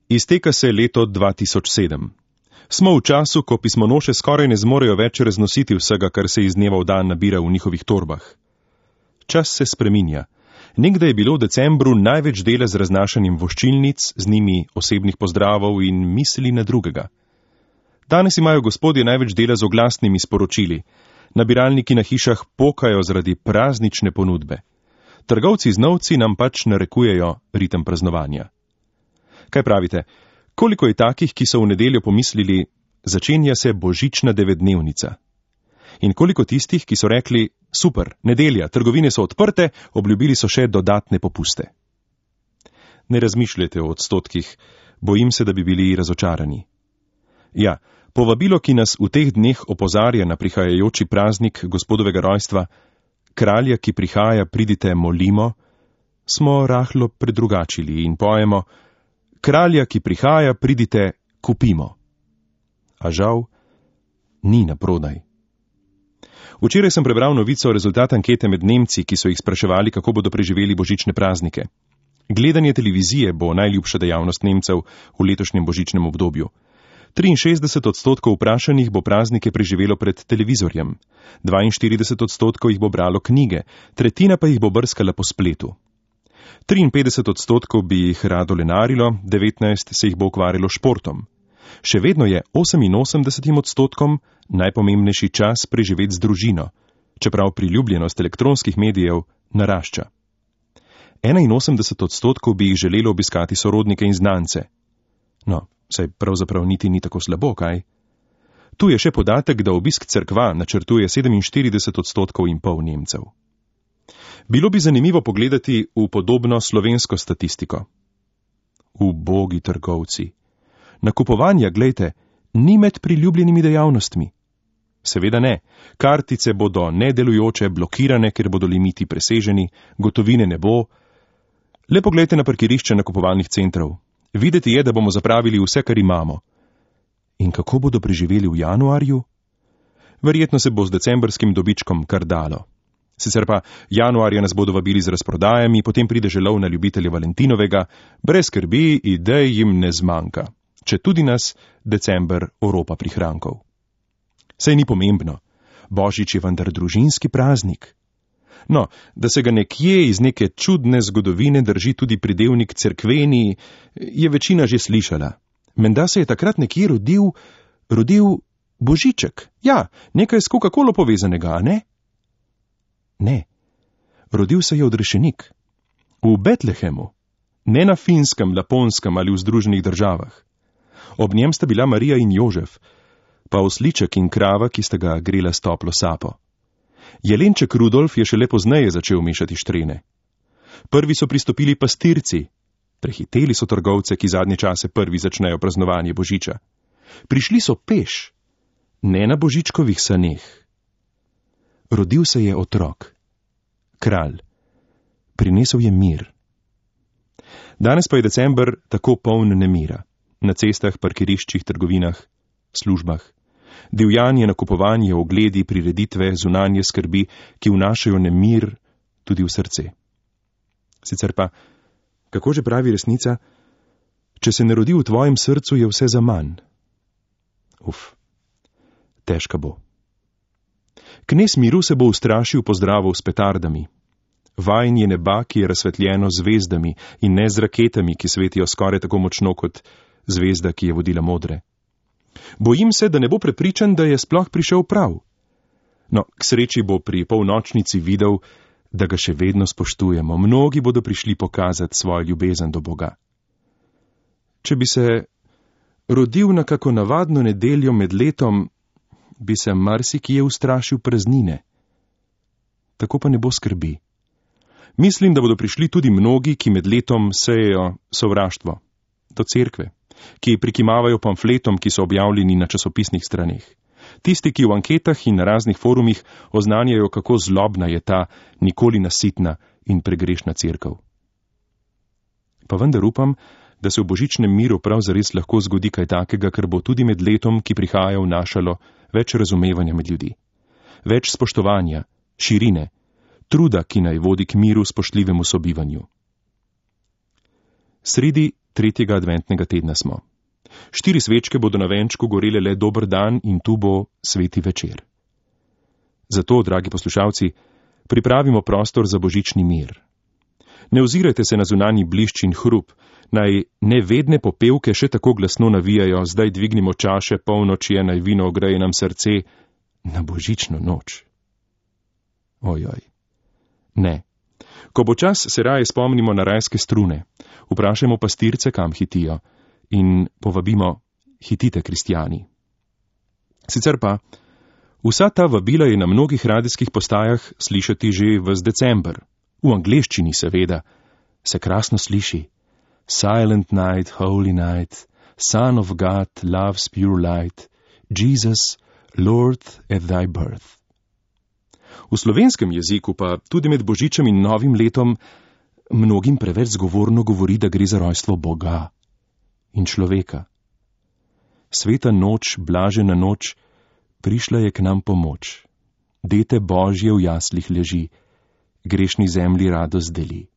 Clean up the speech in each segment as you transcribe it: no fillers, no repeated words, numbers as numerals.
Izteka se leto 2007. Smo v času, ko pismonoše skoraj ne zmorejo več raznositi vsega, kar se iz dneva v dan nabira v njihovih torbah. Čas se spreminja. Nekdaj je bilo v decembru največ dela z raznašanjem voščilnic, z njimi osebnih pozdravov in misli na drugega. Danes imajo gospodje največ dela z oglasnimi sporočili. Nabiralniki na hišah pokajo zaradi praznične ponudbe. Trgovci z novci nam pač narekujejo ritem praznovanja. Kaj pravite? Koliko je takih, ki so v nedeljo pomislili, začenja se božična 9-dnevnica? In koliko tistih, ki so rekli, super, nedelja, trgovine so odprte, obljubili so še dodatne popuste? Ne razmišljajte o odstotkih, bojim se, da bi bili razočarani. Ja, povabilo, ki nas v teh dneh opozarja na prihajajoči praznik gospodovega rojstva, kralja, ki prihaja, pridite, molimo, smo rahlo predrugačili in pojemo, kralja, ki prihaja, pridite, kupimo. A žal, ni naprodaj. Včeraj sem prebral novico o rezultat ankete med Nemci, ki so jih spraševali, kako bodo preživeli božične praznike. Gledanje televizije bo najljubša dejavnost Nemcev v letošnjem božičnem obdobju. 63% vprašanih bo praznike preživelo pred televizorjem, 42% jih bo bralo knjige, tretjina pa jih bo brskala po spletu. 53% bi jih rado lenarilo, 19% se jih bo ukvarjalo športom. Še vedno je 88% najpomembnejši čas preživeti z družino, čeprav priljubljenost elektronskih medijev narašča. 81% bi jih želelo obiskati sorodnike in znance. No, saj pravzaprav niti ni tako slabo, kaj? Tu je še podatek, da obisk cerkva načrtuje 47,5% Nemcev. Bilo bi zanimivo pogledati v podobno slovensko statistiko. Ubogi trgovci. Nakupovanja, glejte, ni med priljubljenimi dejavnostmi. Seveda ne. Kartice bodo nedelujoče, blokirane, ker bodo limiti preseženi, gotovine ne bo. Le poglejte na parkirišče nakupovalnih centrov. Videti je, da bomo zapravili vse, kar imamo. In kako bodo preživeli v januarju? Verjetno se bo z decembrskim dobičkom kar dalo. Sicer pa januarja nas bodo vabili z razprodajami, potem pride že lov na ljubitelje Valentinovega, brez skrbi, idej jim ne zmanjka. Če tudi nas december oropa prihrankov. Saj ni pomembno. Božič je vendar družinski praznik. No, da se ga nekje iz neke čudne zgodovine drži tudi pridevnik cerkveni, je večina že slišala. Menda se je takrat nekje rodil Božiček. Ja, nekaj s Coca-Colo povezanega, a ne? Ne. Rodil se je odrešenik. V Betlehemu. Ne na Finskem, Laponskem ali v Združenih državah. Ob njem sta bila Marija in Jožef, pa osliček in krava, ki sta ga grela s toplo sapo. Jelenček Rudolf je šele pozneje začel mešati štrene. Prvi so pristopili pastirci. Prehiteli so trgovce, ki zadnje čase prvi začnejo praznovanje Božiča. Prišli so peš, ne na božičkovih saneh. Rodil se je otrok. Kralj. Prinesel je mir. Danes pa je december tako poln nemira. Na cestah, parkiriščih, trgovinah, službah. Divjanje, nakupovanje, ogledi, prireditve, zunanje skrbi, ki vnašajo nemir tudi v srce. Sicer pa, kako že pravi resnica, če se ne rodi v tvojem srcu, je vse zaman. Težka bo. Knez miru se bo ustrašil pozdravov s petardami. Vajn je neba, ki je razsvetljeno z zvezdami in ne z raketami, ki svetijo skoraj tako močno kot zvezda, ki je vodila modre. Bojim se, da ne bo prepričan, da je sploh prišel prav. No, k sreči bo pri polnočnici videl, da ga še vedno spoštujemo. Mnogi bodo prišli pokazati svojo ljubezen do Boga. Če bi se rodil na kako navadno nedeljo med letom, bi se marsikje ustrašil praznine. Tako pa ne bo skrbi. Mislim, da bodo prišli tudi mnogi, ki med letom sejejo sovraštvo do cerkve, ki prikimavajo pamfletom, ki so objavljeni na časopisnih straneh. Tisti, ki v anketah in na raznih forumih oznanjajo, kako zlobna je ta nikoli nasitna in pregrešna cerkev. Pa vendar upam, da se v božičnem miru prav zares lahko zgodi kaj takega, kar bo tudi med letom, ki prihaja, vnašalo več razumevanja med ljudi. Več spoštovanja, širine, truda, ki naj vodi k miru, spoštljivemu sobivanju. Sredi 3. adventnega tedna smo. 4 svečke bodo na venčku gorele le dober dan in tu bo sveti večer. Zato, dragi poslušalci, pripravimo prostor za božični mir. Ne ozirajte se na zunanji blišč in hrup, naj nevedne popevke še tako glasno navijajo, zdaj dvignimo čaše, polnoč je, naj vino ogreje nam srce, na božično noč. Ojoj. Ne. Ko bo čas, se raje spomnimo na rajske strune, vprašajmo pastirce, kam hitijo, in povabimo, hitite, kristjani. Sicer pa, vsa ta vabila je na mnogih radijskih postajah slišati že ves december. V angleščini seveda se krasno sliši. Silent night, holy night, Son of God loves pure light, Jesus, Lord at thy birth. V slovenskem jeziku pa tudi med božičem in novim letom mnogim preveč zgovorno govori, da gre za rojstvo Boga in človeka. Sveta noč, blažena noč, prišla je k nam pomoč. Dete Božje v jaslih leži, grešni zemlji radost deli.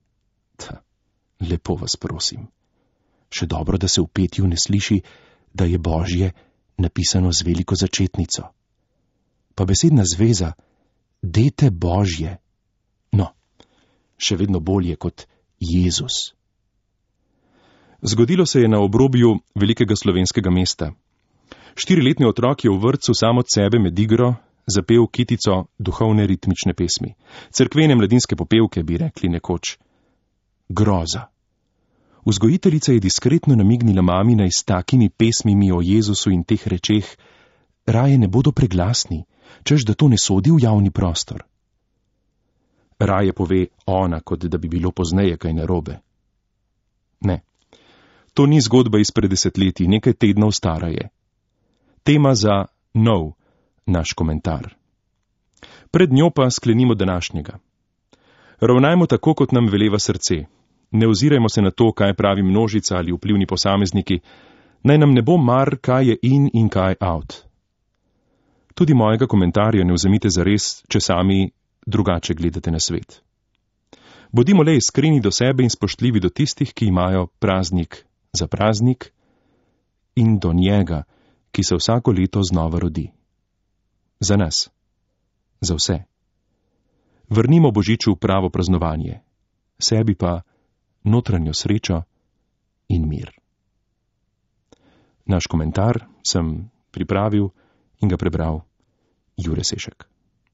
Lepo vas prosim. Še dobro, da se v petju ne sliši, da je Božje napisano z veliko začetnico. Pa besedna zveza, dete Božje. No, še vedno bolje kot Jezus. Zgodilo se je na obrobju velikega slovenskega mesta. 4-letni otrok je v vrtcu sam od sebe med igro zapel kitico duhovne ritmične pesmi. Cerkvene mladinske popevke, bi rekli nekoč. Groza. Vzgojiteljica je diskretno namignila mami, naj s takimi pesmimi o Jezusu in teh rečeh raje ne bodo preglasni, češ da to ne sodi v javni prostor. Raje pove ona, kot da bi bilo pozneje kaj narobe. Ne, to ni zgodba izpred 10 let, nekaj tednov stara je. Tema za nov naš komentar. Pred njo pa sklenimo današnjega. Ravnajmo tako, kot nam veleva srce. Ne ozirajmo se na to, kaj pravi množica ali vplivni posamezniki, naj nam ne bo mar, kaj je in kaj out. Tudi mojega komentarja ne vzemite zares, če sami drugače gledate na svet. Bodimo le iskreni do sebe in spoštljivi do tistih, ki imajo praznik za praznik, in do njega, ki se vsako leto znova rodi. Za nas. Za vse. Vrnimo božiču pravo praznovanje, sebi pa notranjo srečo in mir. Naš komentar sem pripravil in ga prebral Jure Sešek.